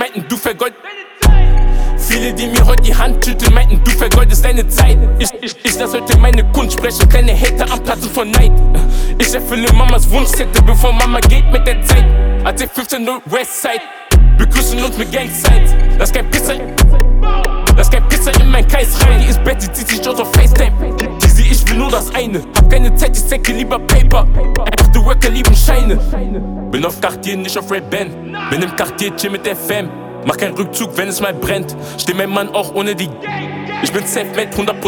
meinten, du vergeudest. Viele, die mir heute die Hand schütteln, meinten, du vergeudest deine Zeit. Ich lass heute meine Kunst sprechen, kleine Hater am Platzen von Neid. Ich erfülle Mamas Wunschzettel, bevor Mama geht mit der Zeit. AT 15 0 Westside, wir grüßen uns mit Gangsides. Lass kein Pisser in mein Kreis rein. Die ist Betty, zieht sich aus auf FaceTime. Easy, ich will nur das eine. Hab keine Zeit, ich zecke lieber Paper. Echte Worker lieben Scheine. Bin auf Cartier, nicht auf Ray-Ban. Bin im Cartier, chill mit der Fam. Mach keinen Rückzug, wenn es mal brennt. Steh mein Mann auch ohne die. Ich bin self-made, 100%.